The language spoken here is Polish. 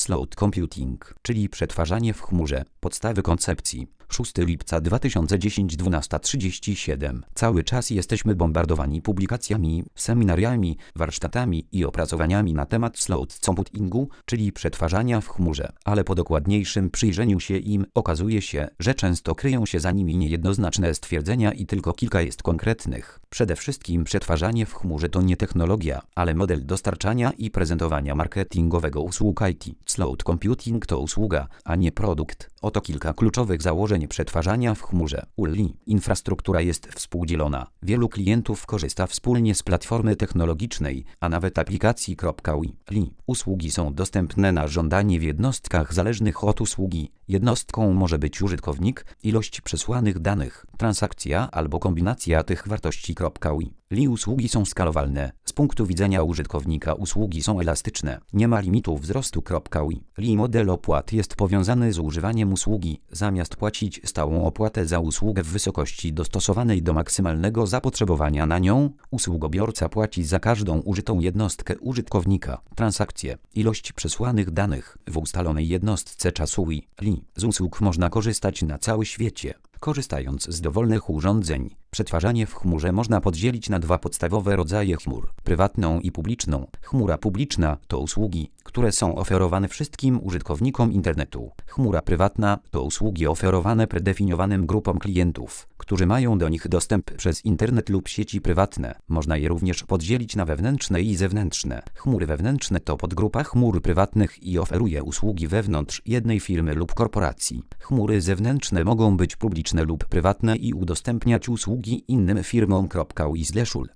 Cloud Computing, czyli przetwarzanie w chmurze. Podstawy koncepcji. 6 lipca 2010 12:37. Cały czas jesteśmy bombardowani publikacjami, seminariami, warsztatami i opracowaniami na temat cloud computingu, czyli przetwarzania w chmurze, ale po dokładniejszym przyjrzeniu się im okazuje się, że często kryją się za nimi niejednoznaczne stwierdzenia i tylko kilka jest konkretnych. Przede wszystkim przetwarzanie w chmurze to nie technologia, ale model dostarczania i prezentowania marketingowego usług IT. Cloud Computing to usługa, a nie produkt. Oto kilka kluczowych założeń przetwarzania w chmurze. ULI. Infrastruktura jest współdzielona. Wielu klientów korzysta wspólnie z platformy technologicznej, a nawet aplikacji. ULI. Usługi są dostępne na żądanie w jednostkach zależnych od usługi. Jednostką może być użytkownik, ilość przesłanych danych, transakcja albo kombinacja tych wartości. ULI. Usługi są skalowalne. Z punktu widzenia użytkownika usługi są elastyczne. Nie ma limitu wzrostu. ULI. Model opłat jest powiązany z używaniem usługi. Zamiast płacić stałą opłatę za usługę w wysokości dostosowanej do maksymalnego zapotrzebowania na nią, usługobiorca płaci za każdą użytą jednostkę użytkownika. Transakcje. Ilość przesłanych danych w ustalonej jednostce czasu. ULI. Z usług można korzystać na całym świecie. Korzystając z dowolnych urządzeń, przetwarzanie w chmurze można podzielić na dwa podstawowe rodzaje chmur: prywatną i publiczną. Chmura publiczna to usługi, które są oferowane wszystkim użytkownikom internetu. Chmura prywatna to usługi oferowane predefiniowanym grupom klientów, którzy mają do nich dostęp przez internet lub sieci prywatne. Można je również podzielić na wewnętrzne i zewnętrzne. Chmury wewnętrzne to podgrupa chmur prywatnych i oferuje usługi wewnątrz jednej firmy lub korporacji. Chmury zewnętrzne mogą być publiczne lub prywatne i udostępniać usługi innym firmom. ULI/UL.